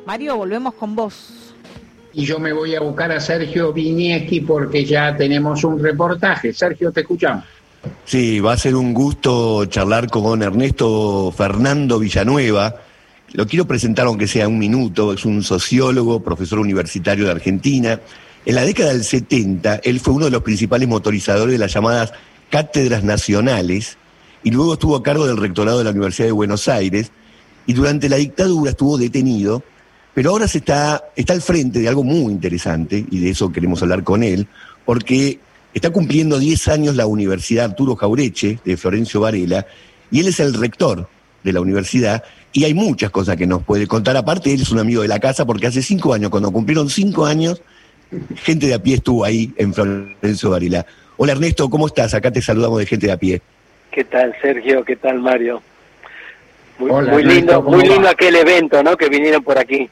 Mario, volvemos con vos. Y yo me voy a buscar a Sergio Vinieski porque ya tenemos un reportaje. Sergio, te escuchamos. Sí, va a ser un gusto charlar con Ernesto Fernando Villanueva. Lo quiero presentar aunque sea un minuto. Es un sociólogo, profesor universitario de Argentina. En la década del 70, él fue uno de los principales motorizadores de las llamadas cátedras nacionales y luego estuvo a cargo del rectorado de la Universidad de Buenos Aires y durante la dictadura estuvo detenido, pero ahora está al frente de algo muy interesante y de eso queremos hablar con él, porque está cumpliendo 10 años la Universidad Arturo Jauretche de Florencio Varela y él es el rector de la universidad y hay muchas cosas que nos puede contar. Aparte, él es un amigo de la casa porque hace 5 años, cuando cumplieron 5 años, gente de a pie estuvo ahí en Florencio Varela. Hola Ernesto, ¿cómo estás? Acá te saludamos de Gente de a Pie. ¿Qué tal, Sergio? ¿Qué tal, Mario? Hola, muy Ernesto, lindo, muy lindo aquel evento, ¿no? Que vinieron por aquí.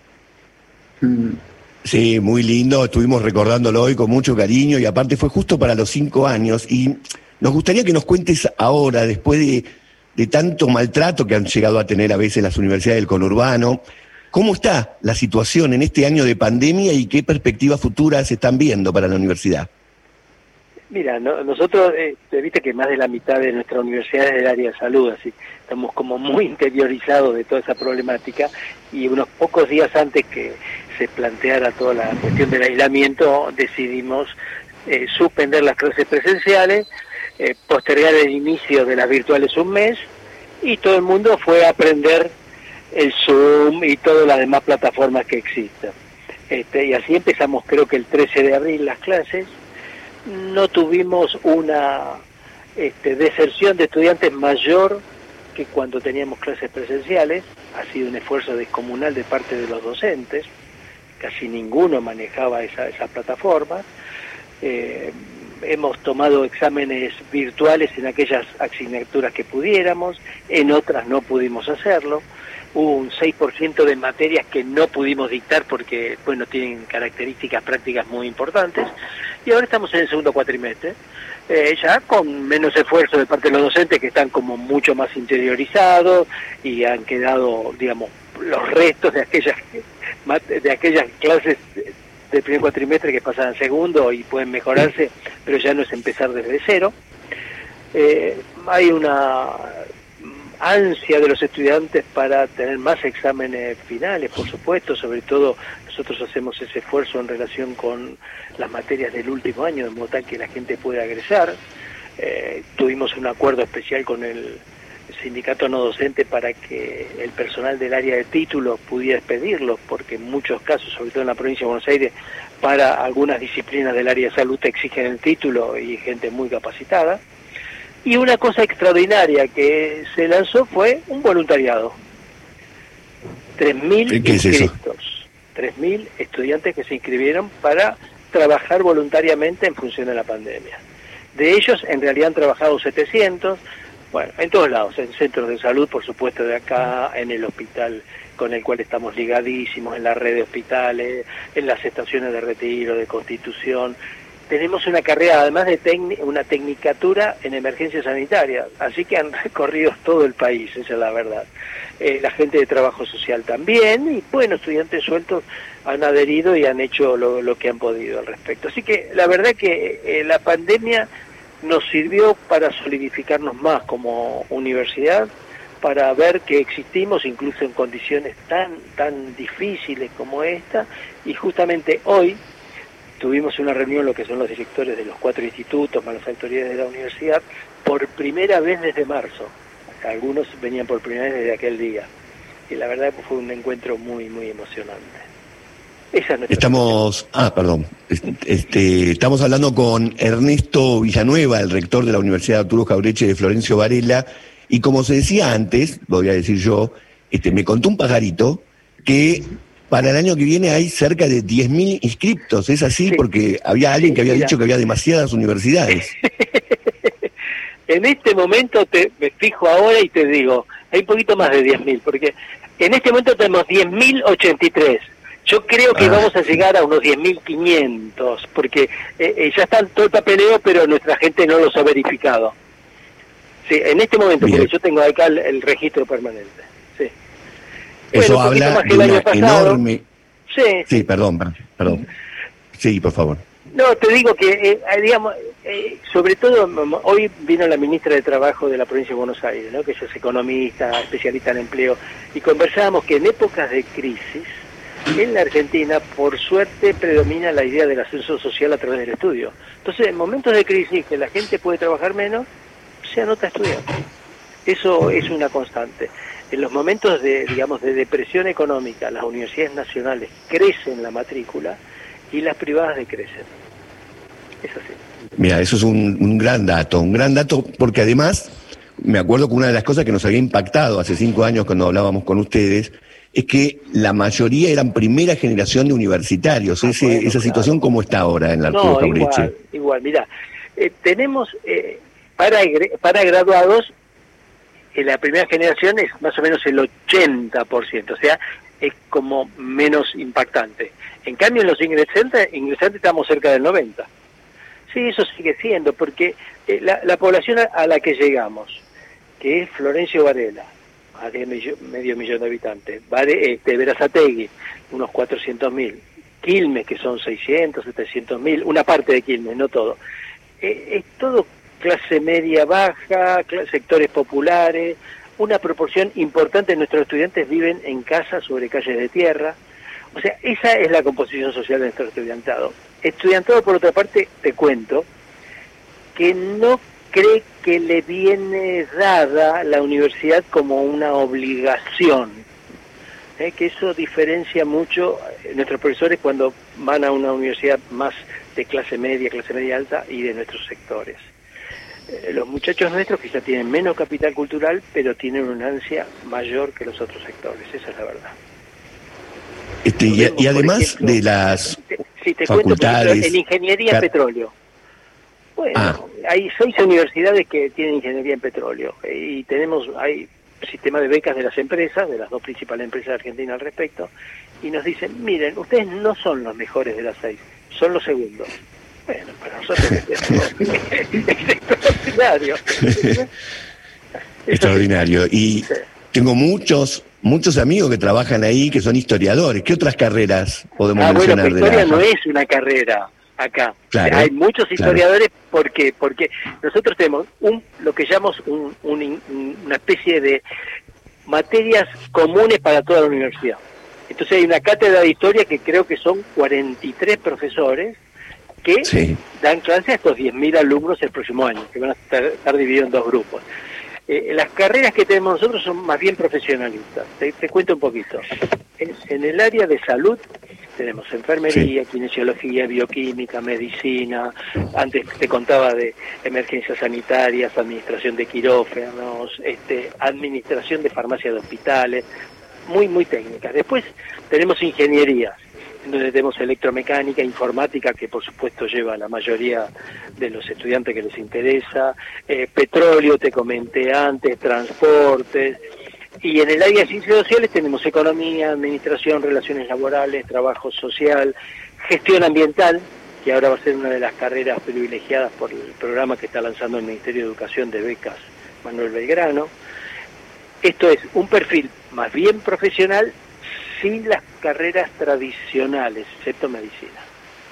Sí, muy lindo, estuvimos recordándolo hoy con mucho cariño y aparte fue justo para los 5 años y nos gustaría que nos cuentes ahora, después de tanto maltrato que han llegado a tener a veces las universidades del conurbano, ¿cómo está la situación en este año de pandemia y qué perspectivas futuras se están viendo para la universidad? Mira, nosotros, viste que más de la mitad de nuestra universidad es del área de salud, así estamos como muy interiorizados de toda esa problemática y unos pocos días antes que se planteara toda la cuestión del aislamiento decidimos suspender las clases presenciales, postergar el inicio de las virtuales un mes y todo el mundo fue a aprender el Zoom y todas las demás plataformas que existen. Y así empezamos, creo que el 13 de abril las clases. No tuvimos una deserción de estudiantes mayor que cuando teníamos clases presenciales. Ha sido un esfuerzo descomunal de parte de los docentes, casi ninguno manejaba esa plataforma. Hemos tomado exámenes virtuales en aquellas asignaturas que pudiéramos, en otras no pudimos hacerlo. Hubo un 6% de materias que no pudimos dictar porque, bueno, tienen características prácticas muy importantes. Y ahora estamos en el segundo cuatrimestre, ya con menos esfuerzo de parte de los docentes que están como mucho más interiorizados y han quedado, digamos, los restos de aquellas clases del primer cuatrimestre que pasan al segundo y pueden mejorarse, pero ya no es empezar desde cero. Hay una ansia de los estudiantes para tener más exámenes finales, por supuesto, sobre todo nosotros hacemos ese esfuerzo en relación con las materias del último año, de modo tal que la gente pueda egresar. Tuvimos un acuerdo especial con el sindicato no docente para que el personal del área de títulos pudiera expedirlos, porque en muchos casos, sobre todo en la provincia de Buenos Aires, para algunas disciplinas del área de salud te exigen el título y gente muy capacitada. Y una cosa extraordinaria que se lanzó fue un voluntariado. 3.000 inscritos, 3.000 estudiantes que se inscribieron para trabajar voluntariamente en función de la pandemia. De ellos, en realidad han trabajado 700, bueno, en todos lados, en centros de salud, por supuesto, de acá, en el hospital con el cual estamos ligadísimos, en la red de hospitales, en las estaciones de retiro, de Constitución. Tenemos una carrera, además de una tecnicatura en emergencia sanitaria, así que han recorrido todo el país, esa es la verdad. La gente de trabajo social también, y bueno, estudiantes sueltos han adherido y han hecho lo que han podido al respecto. Así que la verdad que la pandemia nos sirvió para solidificarnos más como universidad, para ver que existimos incluso en condiciones tan difíciles como esta, y justamente hoy tuvimos una reunión, lo que son los directores de los 4 institutos, más las autoridades de la universidad, por primera vez desde marzo. Algunos venían por primera vez desde aquel día. Y la verdad que fue un encuentro muy emocionante. Esa es nuestra Estamos hablando con Ernesto Villanueva, el rector de la Universidad Arturo Jauretche de Florencio Varela, y como se decía antes, lo voy a decir yo, me contó un pajarito que para el año que viene hay cerca de 10.000 inscriptos, ¿es así? Sí. Porque había alguien que había dicho que había demasiadas universidades. En este momento me fijo ahora y te digo, hay un poquito más de 10.000, porque en este momento tenemos 10.083. Yo creo que vamos a llegar a unos 10.500, porque ya está todo el papeleo, pero nuestra gente no los ha verificado. Sí, en este momento, bien. Porque yo tengo acá el registro permanente. Sí. Eso un poquito habla más que de el una año pasado. enorme... Sí, Sí, perdón. Sí, por favor. no, te digo que, digamos, sobre todo, hoy vino la ministra de Trabajo de la provincia de Buenos Aires, ¿no? Que ella es economista, especialista en empleo, y conversábamos que en épocas de crisis, en la Argentina, por suerte, predomina la idea del ascenso social a través del estudio. Entonces, en momentos de crisis, que la gente puede trabajar menos, se anota a estudiar. Eso es una constante. En los momentos de, digamos, de depresión económica, las universidades nacionales crecen la matrícula y las privadas decrecen. Es así. Mira, eso es un gran dato porque además, me acuerdo que una de las cosas que nos había impactado hace 5 años cuando hablábamos con ustedes, es que la mayoría eran primera generación de universitarios. Esa situación, ¿cómo está ahora en la Arturo Jauretche? Igual, mirá, tenemos para graduados, la primera generación es más o menos el 80%, o sea, es como menos impactante. En cambio, en los ingresantes estamos cerca del 90%. Sí, eso sigue siendo, porque la población a la que llegamos, que es Florencio Varela, a medio millón de habitantes, Berazategui, unos 400.000, Quilmes, que son 600, 700.000, una parte de Quilmes, no todo. Es todo clase media baja, sectores populares, una proporción importante de nuestros estudiantes viven en casas sobre calles de tierra. O sea, esa es la composición social de nuestro estudiantado. Estudiantado, por otra parte, te cuento, que no cree que le viene dada la universidad como una obligación, que eso diferencia mucho nuestros profesores cuando van a una universidad más de clase media alta y de nuestros sectores. Los muchachos nuestros quizá tienen menos capital cultural, pero tienen una ansia mayor que los otros sectores, esa es la verdad. Y además, por ejemplo, de las facultades... Cuento, en ingeniería en petróleo. Bueno, hay 6 universidades que tienen ingeniería en petróleo y hay sistema de becas de las empresas, de las 2 principales empresas de Argentina al respecto, y nos dicen, miren, ustedes no son los mejores de las 6, son los segundos. Bueno, para nosotros es extraordinario. Extraordinario. Y sí, tengo muchos amigos que trabajan ahí que son historiadores. ¿Qué otras carreras podemos mencionar? Bueno, historia no es una carrera acá. Claro, hay muchos historiadores, claro. Porque nosotros tenemos lo que llamamos una especie de materias comunes para toda la universidad. Entonces hay una cátedra de historia que creo que son 43 profesores que dan clase a estos 10.000 alumnos el próximo año, que van a estar divididos en 2 grupos. Las carreras que tenemos nosotros son más bien profesionalistas. Te cuento un poquito. En el área de salud tenemos enfermería, kinesiología, bioquímica, medicina. Antes te contaba de emergencias sanitarias, administración de quirófanos, administración de farmacia de hospitales, muy técnicas. Después tenemos ingenierías, donde tenemos electromecánica, informática, que por supuesto lleva a la mayoría de los estudiantes que les interesa, petróleo, te comenté antes, transportes, y en el área de ciencias sociales tenemos economía, administración, relaciones laborales, trabajo social, gestión ambiental, que ahora va a ser una de las carreras privilegiadas por el programa que está lanzando el Ministerio de Educación de becas Manuel Belgrano. Esto es un perfil más bien profesional, sin las carreras tradicionales, excepto medicina.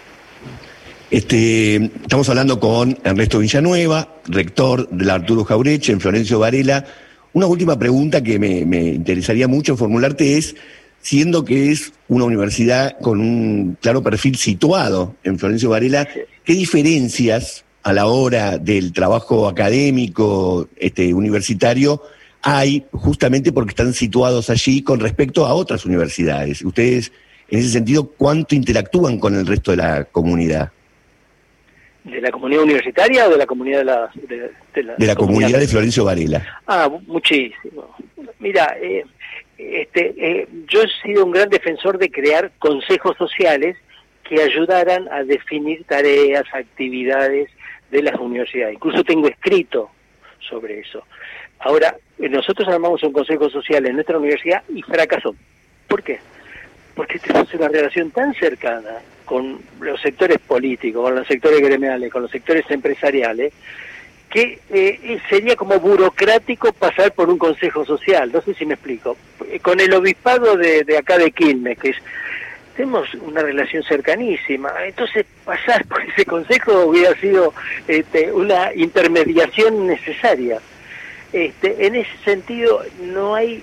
Estamos hablando con Ernesto Villanueva, rector de la Arturo Jauretche en Florencio Varela. Una última pregunta que me interesaría mucho formularte es, siendo que es una universidad con un claro perfil situado en Florencio Varela, ¿qué diferencias a la hora del trabajo académico universitario hay justamente porque están situados allí con respecto a otras universidades? Ustedes, en ese sentido, ¿cuánto interactúan con el resto de la comunidad? ¿De la comunidad universitaria o de la comunidad de la comunidad de Florencio Varela? Muchísimo. Mira, yo he sido un gran defensor de crear consejos sociales que ayudaran a definir tareas, actividades de las universidades. Incluso tengo escrito sobre eso. Ahora, nosotros armamos un consejo social en nuestra universidad y fracasó. ¿Por qué? Porque tenemos una relación tan cercana con los sectores políticos, con los sectores gremiales, con los sectores empresariales, que sería como burocrático pasar por un consejo social. No sé si me explico. con el obispado de acá de Quilmes, que tenemos una relación cercanísima, entonces pasar por ese consejo hubiera sido una intermediación necesaria. En ese sentido no hay,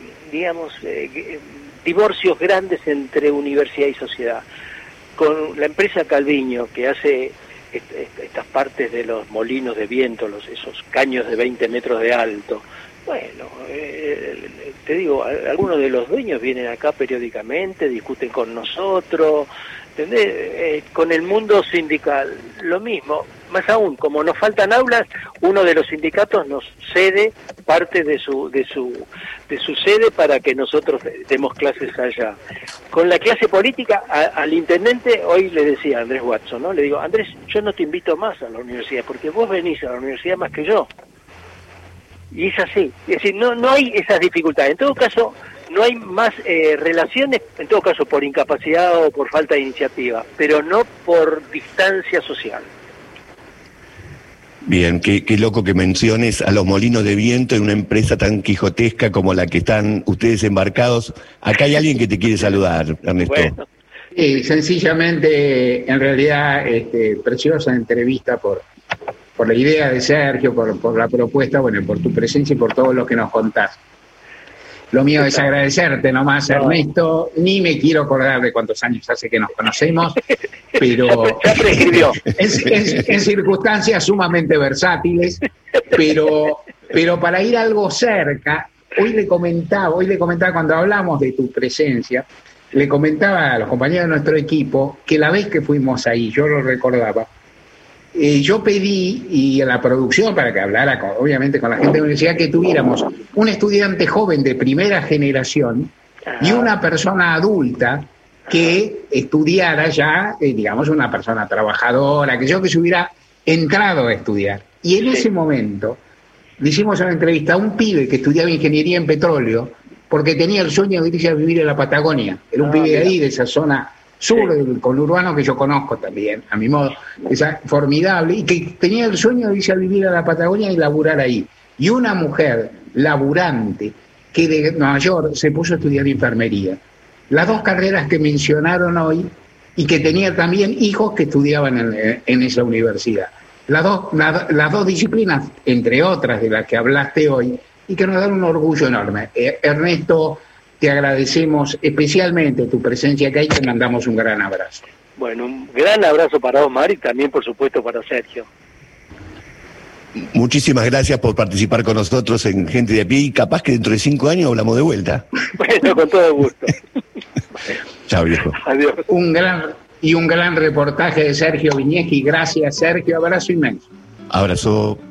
divorcios grandes entre universidad y sociedad. Con la empresa Calviño, que hace estas partes de los molinos de viento, esos caños de 20 metros de alto, bueno, te digo, algunos de los dueños vienen acá periódicamente, discuten con nosotros, ¿entendés? Con el mundo sindical, lo mismo. Más aún, como nos faltan aulas, uno de los sindicatos nos cede parte de su sede para que nosotros demos clases allá. Con la clase política, al intendente, hoy le decía a Andrés Watson, ¿no? Le digo, Andrés, yo no te invito más a la universidad, porque vos venís a la universidad más que yo. Y es así. Es decir, no hay esas dificultades. En todo caso, no hay más relaciones, en todo caso por incapacidad o por falta de iniciativa, pero no por distancia social. Bien, qué loco que menciones a los molinos de viento en una empresa tan quijotesca como la que están ustedes embarcados. Acá hay alguien que te quiere saludar, Ernesto. Bueno. Sencillamente, en realidad, preciosa entrevista por la idea de Sergio, por la propuesta, bueno, por tu presencia y por todo lo que nos contás. Lo mío es agradecerte nomás, Ernesto. Ni me quiero acordar de cuántos años hace que nos conocemos, pero ya prescribió. en circunstancias sumamente versátiles, pero para ir algo cerca, hoy le comentaba cuando hablamos de tu presencia, le comentaba a los compañeros de nuestro equipo que la vez que fuimos ahí, yo lo recordaba, yo pedí, y en la producción, para que hablara obviamente con la gente de la universidad, que tuviéramos un estudiante joven de primera generación y una persona adulta que estudiara ya, digamos, una persona trabajadora, que se hubiera entrado a estudiar. Y en ese momento le hicimos una entrevista a un pibe que estudiaba ingeniería en petróleo porque tenía el sueño de irse a vivir en la Patagonia. Era un pibe de ahí, de esa zona sur del conurbano que yo conozco también, a mi modo, esa formidable, y que tenía el sueño de irse a vivir a la Patagonia y laburar ahí. Y una mujer laburante que de mayor se puso a estudiar enfermería. Las dos carreras que mencionaron hoy y que tenía también hijos que estudiaban en esa universidad. Las dos disciplinas, entre otras de las que hablaste hoy, y que nos dan un orgullo enorme. Ernesto, te agradecemos especialmente tu presencia acá y te mandamos un gran abrazo. Bueno, un gran abrazo para Omar y también, por supuesto, para Sergio. Muchísimas gracias por participar con nosotros en Gente de a Pie y capaz que dentro de 5 años hablamos de vuelta. Bueno, con todo gusto. Chao, viejo. Adiós. Un gran reportaje de Sergio Viñeski. Gracias, Sergio. Abrazo inmenso. Abrazo.